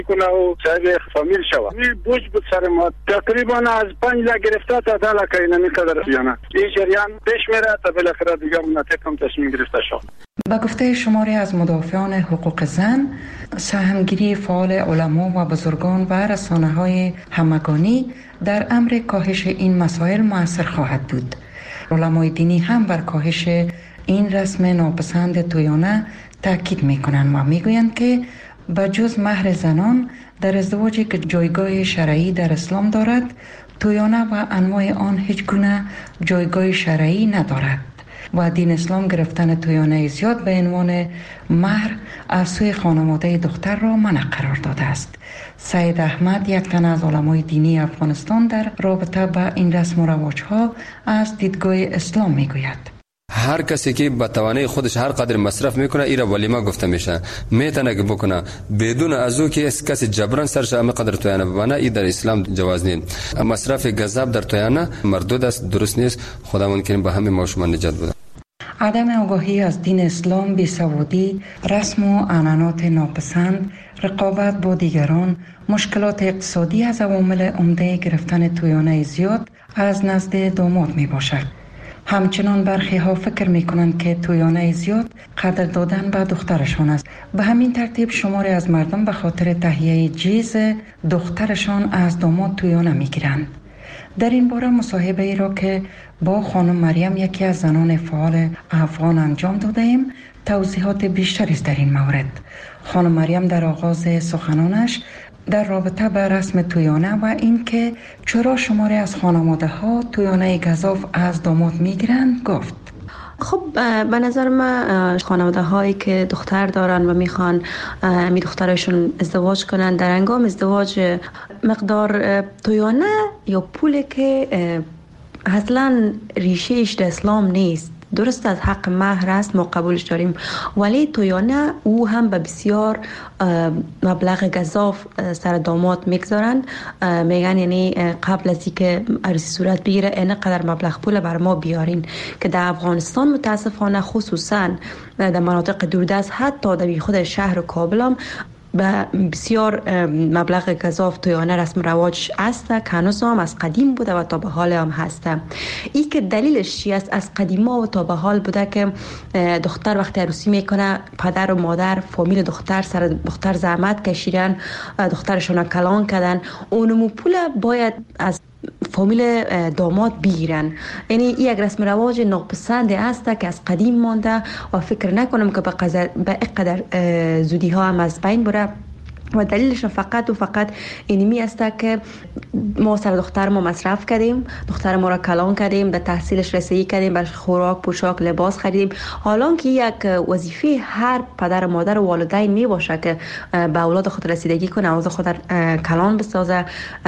کنه و صاحب فامیل شود. این بوج بود سر ما تقریبا از 5 لک گرفته تا 10 لک اینا میقدر بیانه. این جریان پیش میره تا بالاخره دیگه منطقم تصمیم گرفته شد. با گفته شماری از مدافعان حقوق زن، سهمگیری فعال علما و بزرگان و رسانه‌های همگانی در امر کاهش این مسائل مؤثر خواهد بود. علمای دینی هم بر کاهش این رسم ناپسند تویانه تاکید میکنند و میگویند که بجز مهر زنان در ازدواجی که جایگاه شرعی در اسلام دارد، تویانه و انواع آن هیچ گونه جایگاه شرعی ندارد و دین اسلام گرفتن تویانه زیاد به عنوان مهر از سوی خانواده دختر را منع قرار داده است. سید احمد، یک تن از علمای دینی افغانستان، در رابطه با این رسم و رواج‌ها از دیدگاه اسلام میگوید: هر کسی که با توانای خودش هر قدر مصرف میکنه ایرا ولیمه گفته میشه، میتونه که بکنه بدون از او که کسی جبران سرش همه قدر تویانه ببنه. این در اسلام جواز نیست. مصرف غضب در تویانه مردود است، درست نیست. خداوند کریم به همه ما شما نجات بده. عدم آگاهی از دین اسلام، بیسوادی، رسم و عنعنات ناپسند، رقابت با دیگران، مشکلات اقتصادی از عوامل عمده گرفتن تویانه زیاد از نزد داماد می باشد. همچنان برخی ها فکر می کنند که تویانه زیاد قدر دادن به دخترشان است. به همین ترتیب شماری از مردم به خاطر تهیه جیز دخترشان از داماد تویانه می گیرند. در این باره مصاحبه ای را که با خانم مریم، یکی از زنان فعال افغان، انجام داده ایم، توضیحات بیشتری است در این مورد. خانم مریم در آغاز سخنانش در رابطه با رسم تویانه و این که چرا شماری از خانواده ها تویانه گزاف از داماد میگیرند گفت: خب به نظر من خانواده هایی که دختر دارن و میخوان می دخترشون ازدواج کنن، در هنگام ازدواج مقدار تویانه یا پولی که اصلا ریشهش در اسلام نیست، درست از حق مهر است، ما قبولش داریم، ولی تویانه او هم به بسیار مبلغ گزاف سر داماد میگذارن. میگن یعنی قبل از اینکه عروسی صورت بگیره اینقدر مبلغ پول بر ما بیارین، که در افغانستان متاسفانه خصوصا در مناطق دوردست، حتی در خود شهر کابل هم به بسیار مبلغ گزاف تویانه رسم رواج است که هنوز هم از قدیم بوده و تا به حال هم هست. این که دلیلش چی است؟ از قدیما و تا به حال بوده که دختر وقتی عروسی میکنه، پدر و مادر فامیل دختر سر دختر زحمت کشیدن، دخترشون کلان کردن، اونمو پول باید از فامیل داماد بگیرن. یعنی این یک رسم رواج ناپسند است که از قدیم مانده و فکر نکنم که به اینقدر زودی ها هم از بین بره. و دلیلش فقط و فقط اینمی است که ما سر دختر ما مصرف کردیم، دختر ما را کلان کردیم، به تحصیلش رسیدگی کردیم، برش خوراک، پوشاک، لباس خریدیم. حالا که یک وظیفه هر پدر و مادر و والدین می باشه که به اولاد خود رسیدگی کنه، اولاد خود کلان بسازه،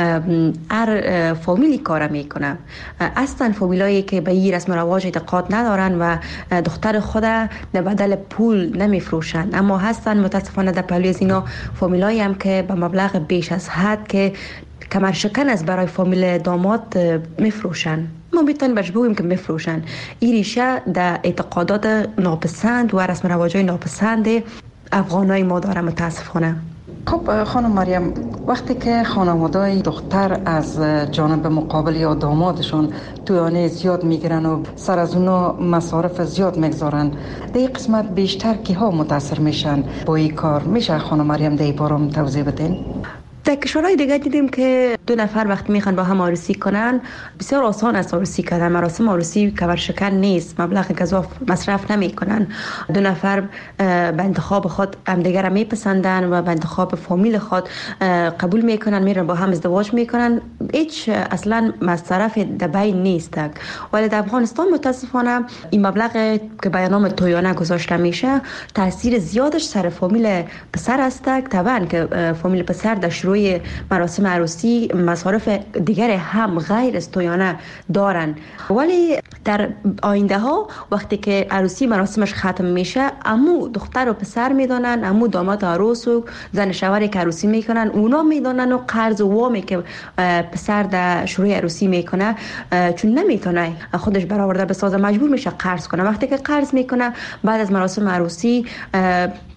هر فامیلی کار میکنه. اصلا فامیلایی که به این رسم رواج اعتقاد ندارن و دختر خود به بدل پول نمیفروشن، اما هستن متاسفانه در پهلوی از اینا فامیلایی هم که به مبلغ بیش از حد که کمر شکن از برای فامیل داماد میفروشن. ما میتونیم برش بگوییم که میفروشن. این ریشه در اعتقادات ناپسند و رسم رواجای ناپسند افغانای ما داره متاسفانه. خب خانم مریم، وقتی که خانواده‌ی دختر از جانب مقابل یا دامادشون تویانه زیاد میگیرن و سر از اونا مصارف زیاد میگذارن، در این قسمت بیشتر کی ها متاثر میشن با این کار؟ میشه خانم مریم در این باره توضیح بدین؟ در کشورهای دیگه دیدیم که دو نفر وقتی میخوان با هم عروسی کنن، بسیار آسان است عروسی کردن. مراسم عروسی کمر شکن نیست، مبلغ گزاف مصرف نمیکنن. دو نفر به انتخاب خود همدیگه را میپسندن و به انتخاب فامیل خود قبول میکنن، میرن با هم ازدواج میکنن. هیچ اصلا مصرف در بین نیست. ولی در افغانستان متاسفانه این مبلغ که به نام تویانه گذاشته میشه، تاثیر زیادش سر فامیل پسر است. طبعا که فامیل پسر در شروع مراسم عروسی مصارف دیگر هم غیر از تویانه دارن، ولی در آینده ها وقتی که عروسی مراسمش ختم میشه، امو دختر و پسر میدانن، امو داماد عروس و زن شوهری که عروسی میکنن اونا میدانن، و قرض و وامی که پسر در شروع عروسی میکنه چون نمیتونه خودش برآورده بسازه، مجبور میشه قرض کنه. وقتی که قرض میکنه بعد از مراسم عروسی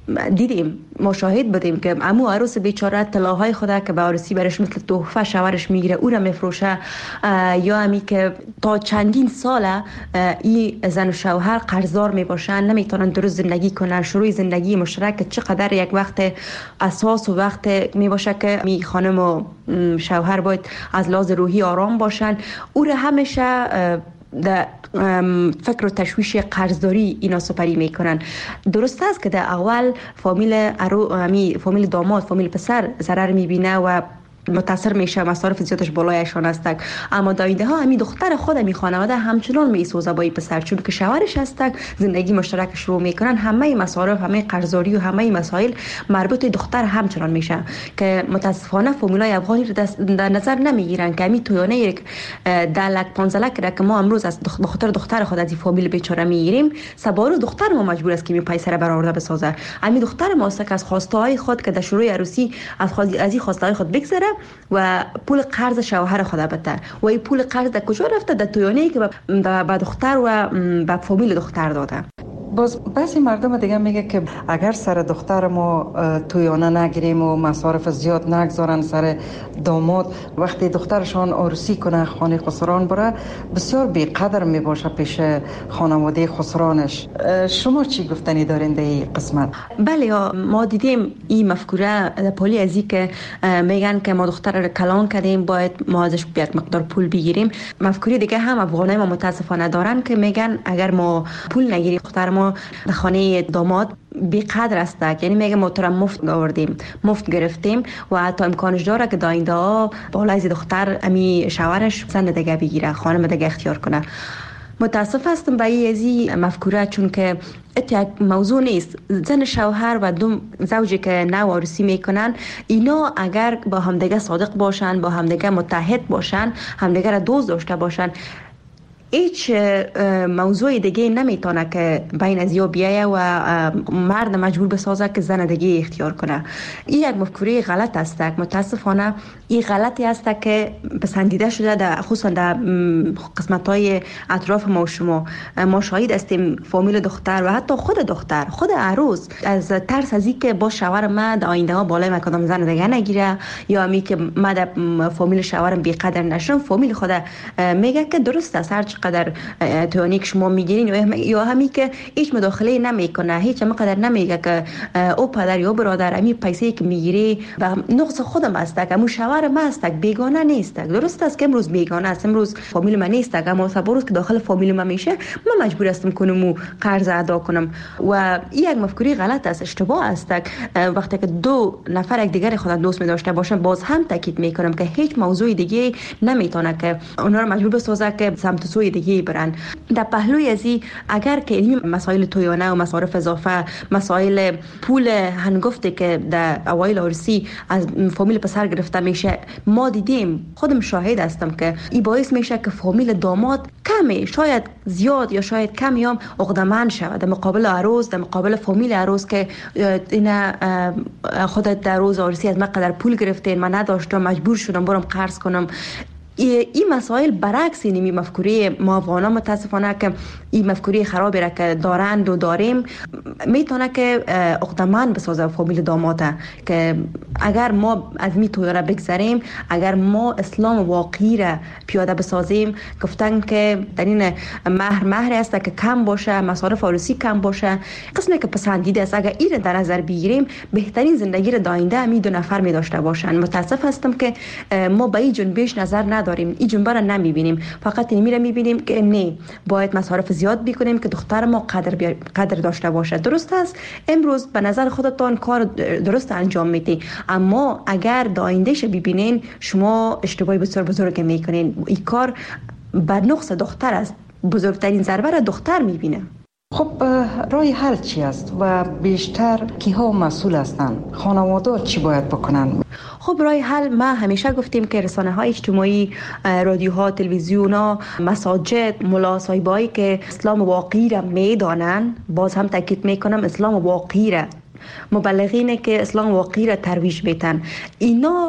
دیدیم، مشاهد بودیم که عمو عروس بیچاره طلاهای خدا که به عروسی برش مثل تحفه شوهرش میگیره او را میفروشه، یا همی که تا چندین ساله این زن و شوهر قرضدار میباشن، نمیتونن درست زندگی کنن. شروع زندگی مشترک چقدر یک وقت اساس و وقت میباشه که می خانم و شوهر باید از لحاظ روحی آرام باشن. او را همیشه در فکر و تشویش قرضداری اینا سپری میکنن. درست است که در اول فامیل داماد، فامیل پسر ضرر میبینه و متاثر میشه، مصارف زیادش بالایشان است، اما دایده ها همین دختر خود می خانواده همچنان میسوزه با این پسر، چون که شوهرش است، زندگی مشترک شروع میکنن، همه مصارف، همه قرضداری و همه مسائل مربوط به دختر همچنان میشه که متاسفانه فامیلای افغانی رو در نظر نمیگیرن که همین تویانه یک 10 لک 15 لک که ما امروز از دختر خود از این فامیل بیچاره میگیریم، سبارو دختر ما مجبور است که می پیسر برآورده بسازه. همین دختر ما است که از خواسته های خود که در شروع عروسی از این خواسته های خود بگذره و پول قرض شوهر خود بده و این پول قرض در کجا رفته؟ در تویانه‌ای که به دختر و به فامیل دختر داده. باز بعضی مردم دیگه میگه که اگر سر دختر ما تویانه نگیریم و مصارف زیاد نگذارن سر داماد، وقتی دخترشان عروسی کنه خانه خسران بره، بسیار بیقدر میباشه پیش خانواده خسرانش. شما چی گفتنی دارین در این قسمت؟ بله، ما دیدیم این مفکوره در پالی ازی که میگن که ما دختر رو کلان کردیم باید ما ازش یک مقدار پول بگیریم. مفکوره دیگه هم افغانای ما متاسفانه دارن که میگن اگر ما پول نگیریم دختر ما در خانه داماد بی قدر است، یعنی میگه ما تو را مفت آوردیم، مفت گرفتیم و حتی امکانش داره که داینده ها بالای دختر امی شوهرش زن دیگه بگیره، خانم دیگه اختیار کنه. متاسف هستم به این مفکوره، چون که یک موضوع نیست. زن شوهر و دو زوجی که نو عروسی میکنن، اینا اگر با همدیگه صادق باشن، با همدیگه متحد باشن، همدیگه را دوست داشته باشن، هیچ موضوع دیگه نمیتونه که بین از یا بیایه و مرد مجبور بسازه که زن دیگه اختیار کنه. این یک مفکوره غلط است. متاسفانه این غلطی است که پسندیده شده خصوصا در قسمت‌های اطراف ما و شما. ما شاهد هستیم فامیل دختر و حتی خود دختر، خود عروس، از ترس از اینکه با شوهر من در آینده ها بالای من کدام زن دیگه نگیره یا امی که من در فامیل شوهرم بی قدر نشم، فامیل خود میگه که درست است، هر چقدر توانی که شما میگیرین یا همی که هیچ مداخله نمیکنه، هیچ مقدر نمیگه که او پدر یا برادر امی پیسه که میگیری و نقص خودم است، که مو شوهر من است، بیگانه نیست. درست است که امروز بیگانه است، امروز فامیل من نیست، اما صبروز که داخل فامیل من میشه من مجبور هستم کنم قرض ادا کنم. و این یک مفکوره غلط است، اشتباه است. وقتی که دو نفر یک دیگر خود دوست می داشته باشن، باز هم تاکید میکنم که هیچ موضوع دیگه نمیتونه که اونها رو مجبور بسازه که سمت سوی دیگه برن. در پهلوی ازی اگر که این مسائل تویانه و مصارف اضافه، مسائل پول هنگفتی که در اوایل عروسی از فامیل پسر گرفته میشه، ما دیدیم، خودم شاهد هستم که این باعث میشه که فامیل داماد کمی، شاید زیاد یا شاید کمی هم عقده‌مند شود در مقابل عروس، در مقابل فامیل عروس که اینا خودت در روز عروسی از من قدر پول گرفتین، من نداشتم، مجبور شدم برم قرض کنم. این مسائل برعکس این مفکوره ما افغانا متاسفانه که این مفکوره خرابی را که دارند و داریم میتونه که عقده‌مند بسازه فامیل داماده، که اگر ما از می توی را بگذاریم، اگر ما اسلام واقعی را پیاده بسازیم، گفتن که در این مهر است که کم باشه، مصارف عروسی کم باشه، قسمی که پسندیده است، اگر این در نظر بگیریم بهترین زندگی را داینده امی دو نفر می داشته باشن. متاسف هستم که ما به این جنبش نظر داریم، این جنبه را نمیبینیم، فقط اینمی را میبینیم که نه باید مصارف زیاد بکنیم که دختر ما قدر داشته باشه. درست است امروز به نظر خودتان کار درست انجام میدی، اما اگر در آیندهش ببینین شما اشتباهی بسیار بزرگ میکنین. این کار بر نقص دختر است، بزرگترین ضربه را دختر میبینه. خب راه حل چی است و بیشتر کیها مسئول هستند؟ خانواده چی باید بکنن؟ خب راه حل ما همیشه گفتیم که رسانه‌های اجتماعی، رادیوها، تلویزیون‌ها، مساجد، ملا صاحبایی که اسلام واقعی را میدانن، باز هم تاکید میکنم اسلام واقعی را، مبلغینه که اسلام واقعی را ترویج میتن، اینا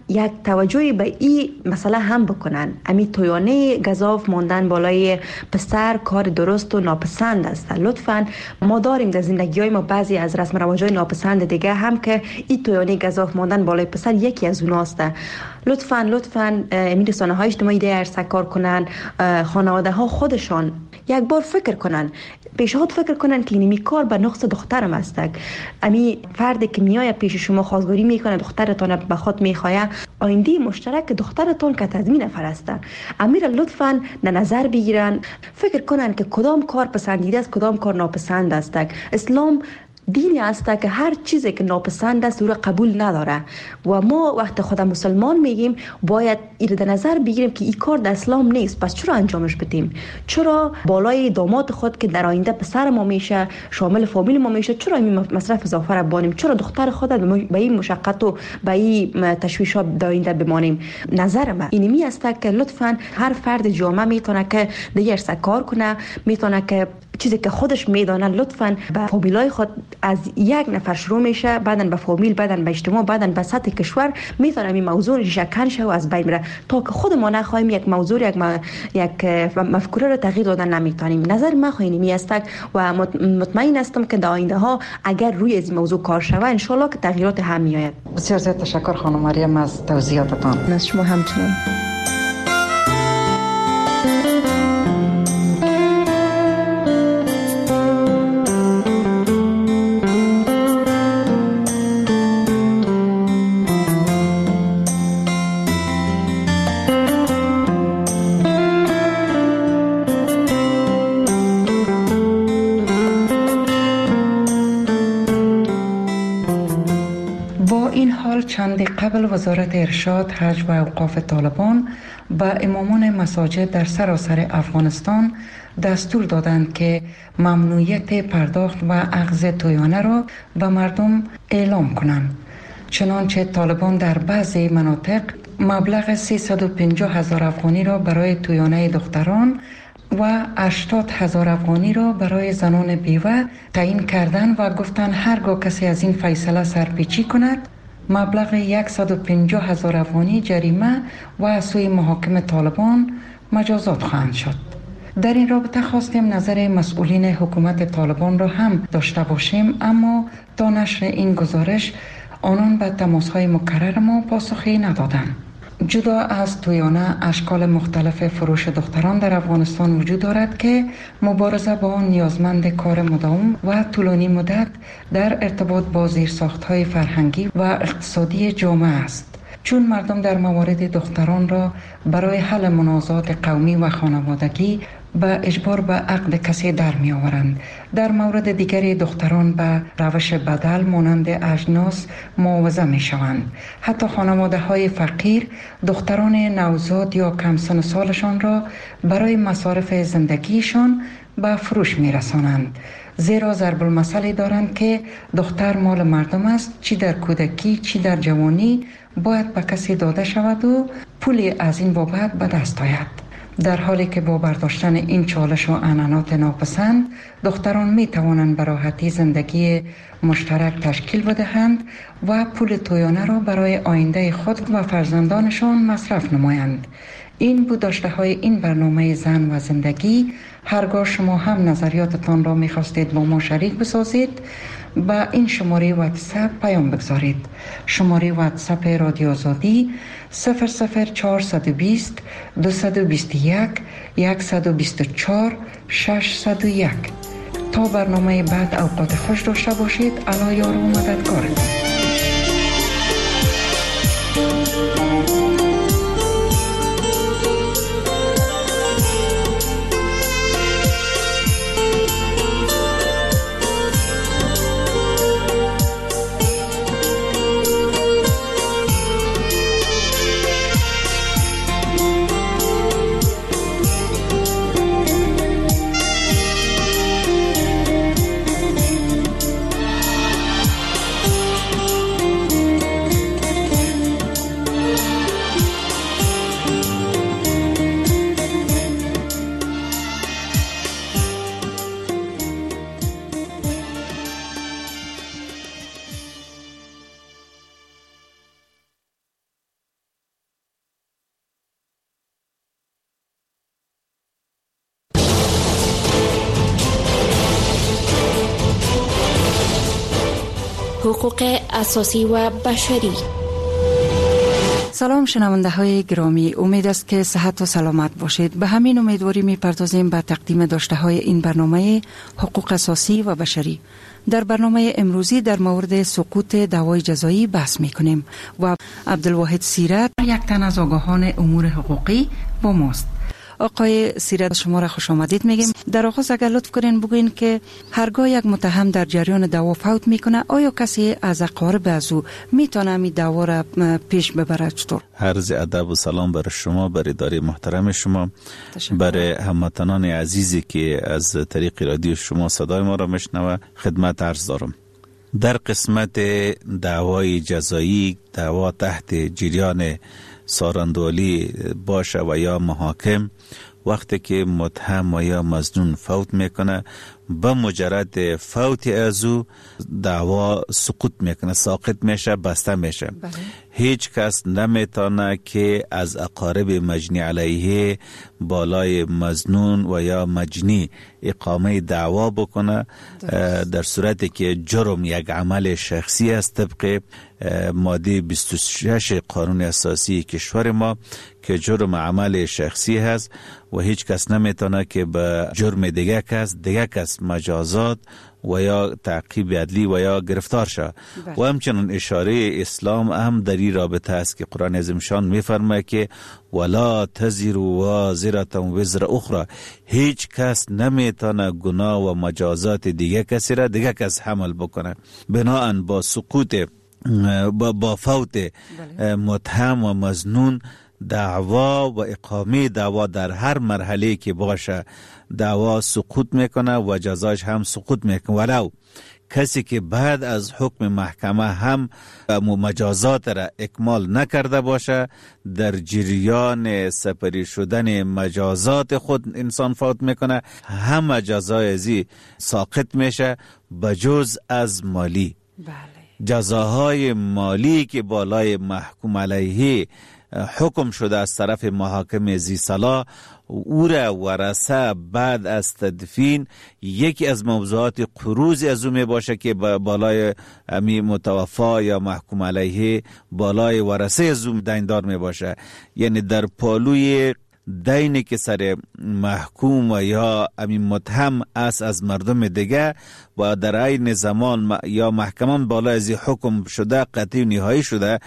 یک توجهی به این مسئله هم بکنن. امی تویانه گزاف ماندن بالای پسر کار درست و ناپسند است. لطفاً ما داریم در زندگی‌های ما بعضی از رسم و رواج‌های ناپسند دیگه هم که این تویانه گزاف ماندن بالای پسر یکی از اوناست. لطفاً این رسانه‌های اجتماعی دیگر سکار کنن، خانواده‌ها خودشان یک بار فکر کنن، پیشنهاد فکر کنن که اینمی کار به نقص دخترم است. امی فردی که میای پیش شما خواستگاری میکنه، دخترتان به خود میخواه، آینده مشترک دخترتان که تضمین نفر است. امیر لطفاً نظر بگیرن، فکر کنن که کدام کار پسندیده است، کدام کار ناپسند است. اسلام دینی است که هر چیزی که ناپسند است او را قبول نداره و ما وقت خود مسلمان میگیم باید این در نظر بگیریم که این کار در اسلام نیست. پس چرا انجامش بدیم؟ چرا بالای داماد خود که در آینده پسر ما میشه، شامل فامیل ما میشه، چرا این مصرف اضافه را بانیم؟ چرا دختر خود به این مشقت و به این تشویشات در آینده بمانیم؟ نظر من اینمی است که لطفاً هر فرد جامعه میتونه که دیگر سکار کنه، میتونه که چیزی که خودش میدانه لطفاً به فامیلای خود از یک نفر شروع میشه، بعداً به فامیل، بعداً به اجتماع، بعداً به سطح کشور میتونه این موضوع ریشه‌کن شه و از بین بره تا که خود ما نخواهیم یک موضوع یک مفکوره رو تغییر دادن نمیتونیم. نظر من اینمی است و مطمئن هستم که در آینده ها اگر روی این موضوع کار شود ان شاء الله که تغییرات هم میآید. بسیار زیاد تشکر خانم مریم از توضیحاتتان. از شما همچنین. چند قبل وزارت ارشاد، حج و اوقاف طالبان به امامان مساجد در سراسر افغانستان دستور دادند که ممنوعیت پرداخت و اخذ تویانه را به مردم اعلام کنند. چنانچه طالبان در بعضی مناطق مبلغ 350,000 افغانی را برای تویانه دختران و 80,000 افغانی را برای زنان بیوه تعیین کردند و گفتند هرگاه کسی از این فیصله سرپیچی کند مبلغ 150,000 افغانی جریمه و از سوی محاکم طالبان مجازات خواهند شد. در این رابطه خواستیم نظر مسئولین حکومت طالبان را هم داشته باشیم، اما تا نشر این گزارش آنان به تماس‌های مکرر ما پاسخی ندادند. جدا از تویانه، اشکال مختلف فروش دختران در افغانستان وجود دارد که مبارزه با آن نیازمند کار مداوم و طولانی مدت در ارتباط با زیرساخت‌های فرهنگی و اقتصادی جامعه است. چون مردم در موارد دختران را برای حل منازعات قومی و خانوادگی به اجبار به عقد کسی در می آورند. در مورد دیگری دختران به روش بدل مانند اجناس معاوضه می شوند. حتی خانواده های فقیر دختران نوزاد یا کم سن سالشان را برای مصارف زندگیشان به فروش می رسانند. زیرا ضرب المثلی دارند که دختر مال مردم است، چی در کودکی چی در جوانی باید به کسی داده شود و پولی از این بابت به دست آید. در حالی که با برداشتن این چالش و عنعنات ناپسند دختران می توانند به راحتی زندگی مشترک تشکیل بدهند و پول تویانه را برای آینده خود و فرزندانشان مصرف نمایند. این بود داشته های این برنامه زن و زندگی. هرگاه شما هم نظریاتتان را می خواستید با ما شریک بسازید با این شماره واتساپ پیام بگذارید. شماره واتساپ رادیو آزادی 00420 221 124 601. تا برنامه بعد اوقات خوش داشته باشید. الله یار و مددگارتان. حقوق اساسی و بشری. سلام شنونده های گرامی، امید است که صحت و سلامت باشید. به همین امیدواری می‌پردازیم به تقدیم داشته های این برنامه حقوق اساسی و بشری. در برنامه امروزی در مورد سقوط دعوای جزایی بحث می‌کنیم و عبدالواحد سیرت، یک تن از آگاهان امور حقوقی، با ماست. آقای سیرت، شما را خوش آمدید میگیم. در آغاز اگر لطف کنین بگوین که هرگاه یک متهم در جریان دعوا فوت میکنه، آیا کسی از اقارب از او میتونه این دعوا را پیش ببره؟ چطور؟ عرض ادب و سلام برای شما، برای اداره محترم شما، برای هموطنان عزیزی که از طریق رادیو شما صدای ما را میشنوه خدمت عرض دارم. در قسمت دعوای جزایی، دعوا تحت جریان سارندولی باشه و یا محاکم، وقتی که متهم و یا مظنون فوت میکنه، به مجرد فوت از او دعوا سقوط میکنه، ساقط میشه، بسته میشه. هیچ کس نمیتونه که از اقارب مجنی علیه بالای مظنون و یا مجنی اقامه دعوا بکنه، در صورتی که جرم یک عمل شخصی است طبق ماده 26 قانون اساسی کشور ما که جرم عمل شخصی هست و هیچ کس نمیتونه که به جرم دیگه کس مجازات و یا تعقیب عدلی و یا گرفتار شد. و همچنین اشاره اسلام هم در این رابطه است که قرآن عظیم شان میفرماید که ولا تزر وازره وزر اخرى، هیچ کس نمیتونه گناه و مجازات دیگه کسی را دیگه کس حمل بکنه. بناهن با سقوط با فوت متهم و مظنون، دعوا و اقامه دعوا در هر مرحله که باشه دعوا سقوط میکنه و جزاش هم سقوط میکنه، ولو کسی که بعد از حکم محکمه هم مجازات را اکمال نکرده باشه، در جریان سپری شدن مجازات خود انسان فوت میکنه، همه جزای ازی ساقط میشه بجز از مالی. جزاهای مالی که بالای محکوم علیه حکم شده از طرف محاکم ذی صلاح، او را ورثه بعد از تدفین یکی از موضوعات قروض از او می باشه که بالای امی متوفا یا محکوم علیه بالای ورثه از او دیندار می باشه. یعنی در پالوی دینی که سر محکوم و یا امین متهم است از مردم دیگه و در عین زمان یا محکمان بالا از حکم شده قطعی و نهایی شده،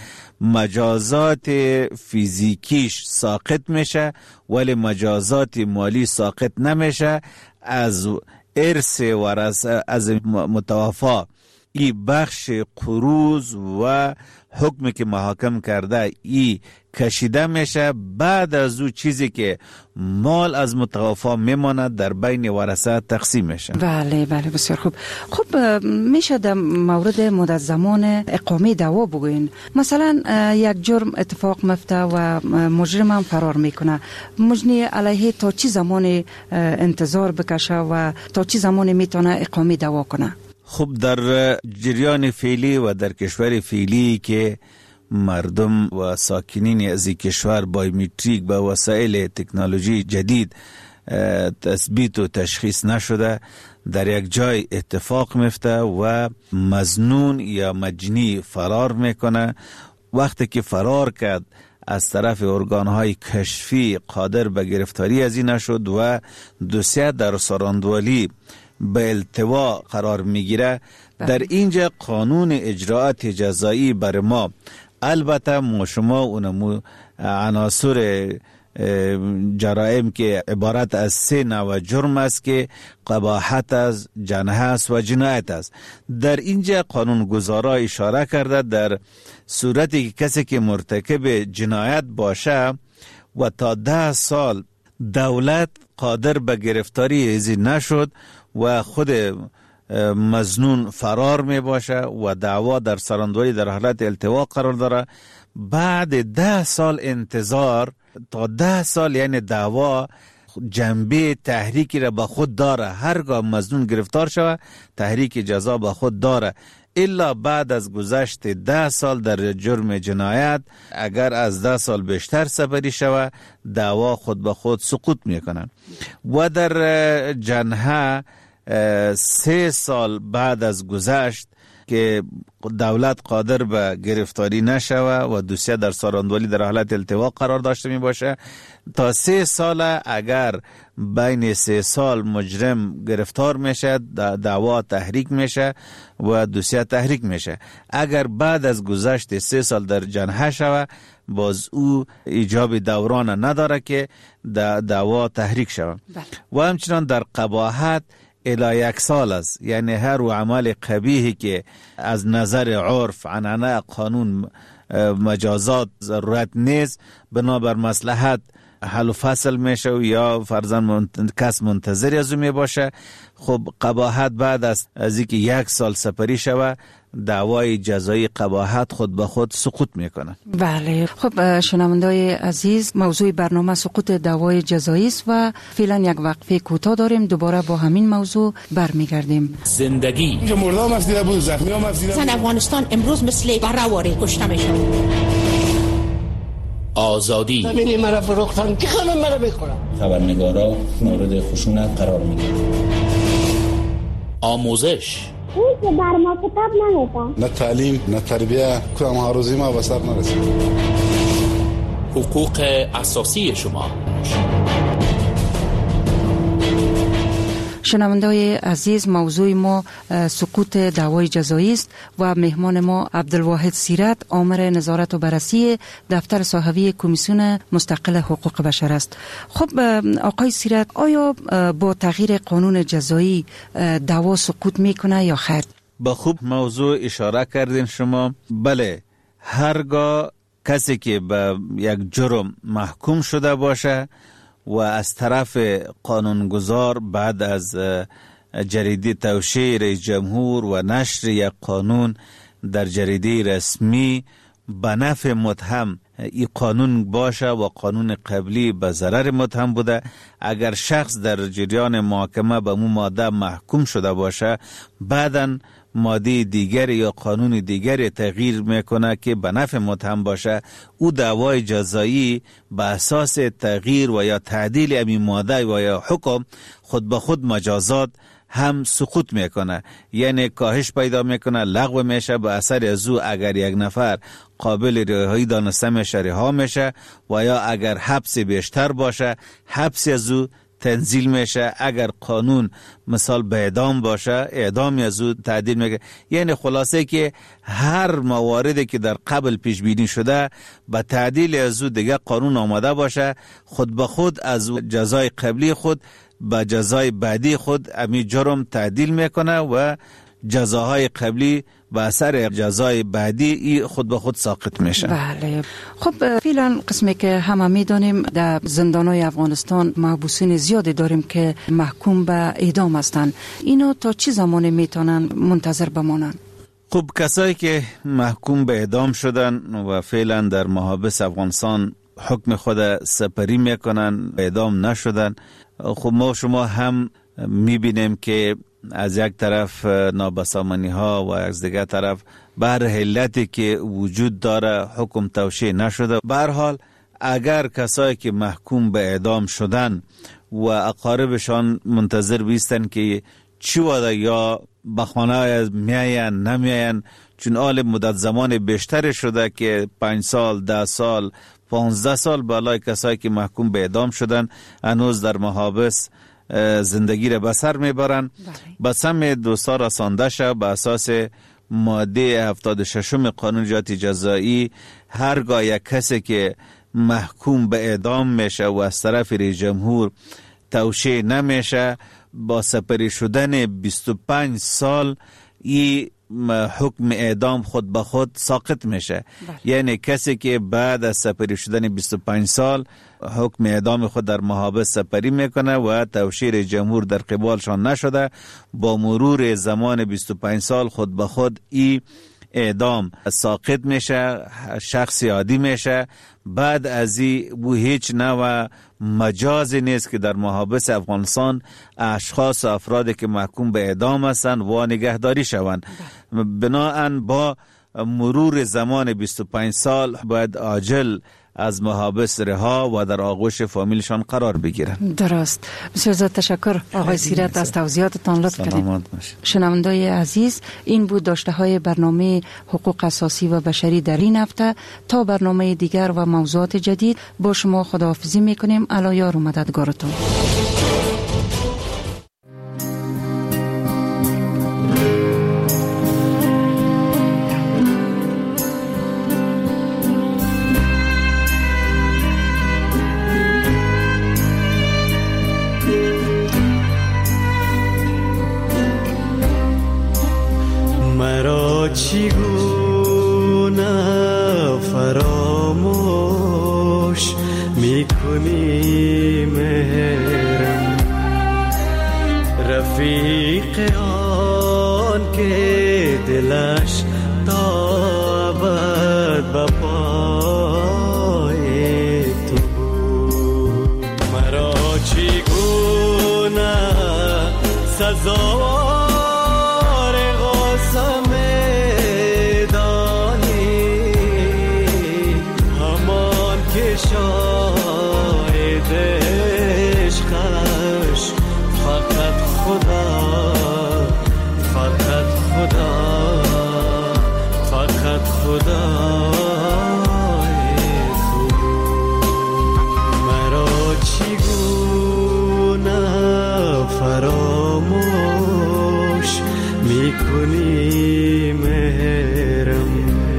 مجازات فیزیکیش ساقط میشه ولی مجازات مالی ساقط نمیشه. از ارث ورثه از متوفا این بخش قروض و حکمی که محاکم کرده ای کشیده میشه. بعد از او چیزی که مال از متوفا میماند در بین ورثه تقسیم میشه. بله بسیار خوب. خب میشه در مورد مدت زمان اقامه دعوا بگوین؟ مثلا یک جرم اتفاق میفته و مجرم هم فرار میکنه، مجنی علیه تا چی زمان انتظار بکشه و تا چی زمان میتونه اقامه دعوا کنه؟ خب در جریان فعلی و در کشور فعلی که مردم و ساکنین از این کشور بایومتریک با وسایل تکنولوژی جدید تثبیت و تشخیص نشده، در یک جای اتفاق میفته و مظنون یا مجنی فرار میکنه. وقتی که فرار کرد از طرف ارگانهای کشفی قادر به گرفتاری از این نشد و دوسیه در سارندولی به التوا قرار میگیره. در اینجا قانون اجراعات جزایی بر ما، البته ما شما اونمو عناصر جرائم که عبارت از 3 نوع جرم است که قباحت است، جنحه است و جنایت است. در اینجا قانون گذارا اشاره کرده در صورتی که کسی که مرتکب جنایت باشه و تا 10 سال دولت قادر به گرفتاری ازی نشد و خود مظنون فرار می باشه و دعوا در سارندولی در حالت التوا قرار داره، بعد 10 سال انتظار تا 10 سال یعنی دعوا جنبه تحریکی را با خود داره. هرگاه مظنون گرفتار شود تحریک جزا با خود داره، الا بعد از گذشت 10 سال در جرم جنایت اگر از 10 سال بیشتر سپری شود دعوا خود به خود سقوط میکنه. و در جنحه 3 سال بعد از گذشت که دولت قادر به گرفتاری نشوه و دوسیه در ساراندولی در حالت التوا قرار داشته می باشه. تا 3 سال اگر بین 3 سال مجرم گرفتار میشه، دعوا تحریک میشه و دوسیه تحریک میشه. اگر بعد از گذشت 3 سال در جنحه شوه، باز او ایجاب دوران نداره که دعوا تحریک شوه. و همچنان در قباحت الی 1 سال است، یعنی هر عمل قبیحی که از نظر عرف، عنعنه، قانون، مجازات ضرورت نیست، بنابر مصلحت حل و فصل میشه و یا فرضاً کس منتظر از او می باشه. خب قباحت بعد از اینکه 1 سال سپری شوه، دعوای جزایی قباحت خود به خود سقوط میکنه. بله. خب شنوندای عزیز، موضوع برنامه سقوط دعوای جزایی است و فعلا یک وقفه کوتاه داریم، دوباره با همین موضوع برمیگردیم. زندگی که مردم افزیده بود، زخمی هم افزیده بود. افغانستان امروز مثل برهواره کشته میشه. آزادی ببینی مرا فروختن که خانم مرا بخورم. خبرنگارا مورد خشونت قرار میگیرن. آموزش که در ما کتاب نمیدن، نه تعلیم نه تربیه، کدام هاروزی ما به سر نرسید. حقوق اساسی شما. شنونده‌های عزیز، موضوع ما سقوط دعوای جزایی است و مهمان ما عبدالواحد سیرت، آمر نظارت و بررسی دفتر صحوی کمیسیون مستقل حقوق بشر است. خب آقای سیرت، آیا با تغییر قانون جزایی دعوا سقوط میکنه یا خیر؟ با خوب موضوع اشاره کردین شما. بله، هرگاه کسی که به یک جرم محکوم شده باشه و از طرف قانونگذار بعد از جریده توشیح رئیس جمهور و نشر یک قانون در جریده رسمی به نفع متهم این قانون باشه و قانون قبلی به ضرر متهم بوده، اگر شخص در جریان محاکمه به اون ماده محکوم شده باشه، بعداً ماده دیگر یا قانون دیگر تغییر میکنه که به نفع متهم باشه، او دعوای جزایی به اساس تغییر و یا تعدیل این ماده و یا حکم خود به خود مجازات هم سقوط میکنه، یعنی کاهش پیدا میکنه، لغو میشه. به اثر از او اگر یک نفر قابل رهایی دانسته میشه، رها میشه، و یا اگر حبس بیشتر باشه، حبس از او تنزیل میشه. اگر قانون مثال به اعدام باشه، اعدام از او تعدیل میکنه. یعنی خلاصه که هر مواردی که در قبل پیش بینی شده به تعدیل از او دیگه قانون آمده باشه، خود به خود از جزای قبلی خود به جزای بعدی خود امی جرم تعدیل میکنه و جزاهای قبلی به اثر جزای بعدی خود به خود ساقط میشه. بله. خب فعلا قسمی که همه میدانیم در زندانهای افغانستان محبوسین زیادی داریم که محکوم به اعدام هستند. اینا تا چه زمان میتونن منتظر بمانن؟ خب کسایی که محکوم به اعدام شدن و فعلا در محابس افغانستان حکم خود سپری میکنن، اعدام نشدن، خب ما شما هم میبینیم که از یک طرف نابسامانی ها و از دیگر طرف بر علتی که وجود داره حکم توشیح نشده. به هر حال اگر کسایی که محکوم به اعدام شدن و اقاربشان منتظر بیستن که چی وده یا به خانه میاین نمیاین، چون آل مدت زمان بیشتر شده که 5 سال 10 سال 15 سال بالای کسایی که محکوم به اعدام شدن هنوز در محابس زندگی را بسر میبرن. به سم دوستا رسانده شد به اساس ماده 76 قانون جنایت جزایی، هرگاه یک کسی که محکوم به اعدام میشه و از طرف رئیس جمهور توشیح نمیشه، با سپری شدن 25 سال این حکم اعدام خود به خود ساقط میشه. یعنی کسی که بعد از سپری شدن 25 سال حکم اعدام خود در محابس سپری میکنه و توشیح جمهور در قبالشان نشده، با مرور زمان 25 سال خود به خود این اعدام ساقط میشه، شخص عادی میشه. بعد از این هیچ نوع مجازی نیست که در محابس افغانستان اشخاص و افرادی که محکوم به اعدام هستند و نگهداری شوند. بناهن با مرور زمان 25 سال باید عاجل از محابس رها و در آغوش فامیلشان قرار بگیرند. درست. بسیار زیاد تشکر آقای سیرت از توضیحاتتان، لطف کردید. شنوندای عزیز، این بود داشته های برنامه حقوق اساسی و بشری در این هفته. تا برنامه دیگر و موضوعات جدید با شما خداحافظی میکنیم. الایار و مددگارتون. چگونه فراموش میکنی مهرم، رفیق آن که دلش تا ابد به پای تو بود. مرا چگونه سزا فراموش میکنی مهرم.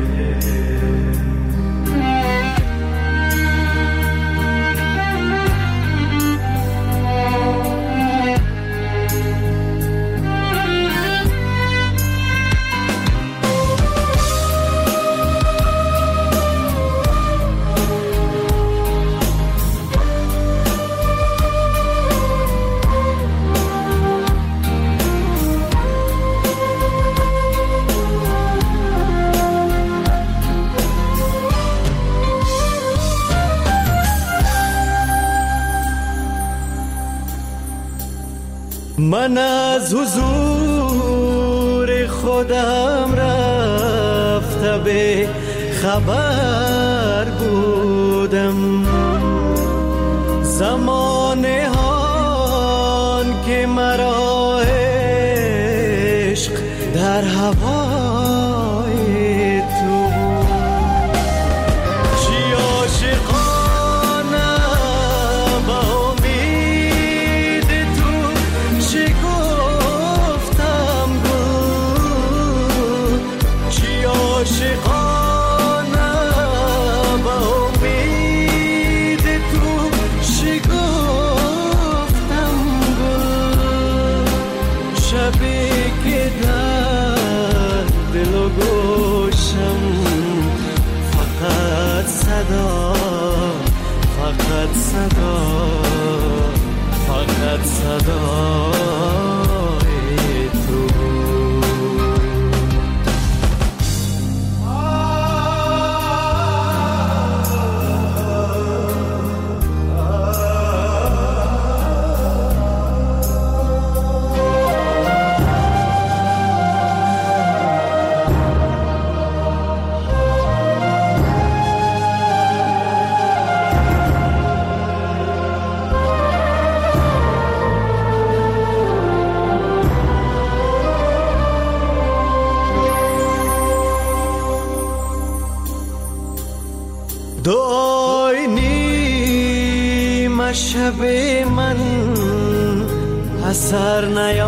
من از حضور خودم رفته به خبر بودم، زمانه هان که مرا عشق در هوای تو بود. چی عاشقانه با امید تو چی گفتم بود، چی عاشقانه با امید تو چی گفتم بود. شبی که در دل و گوشم فقط صدا، فقط صدا، فقط صدای تو. دعای نیم شب من اثر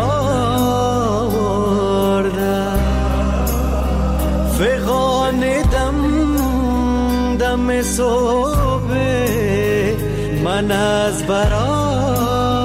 نیاورده، فغان دم دم صبح من از برای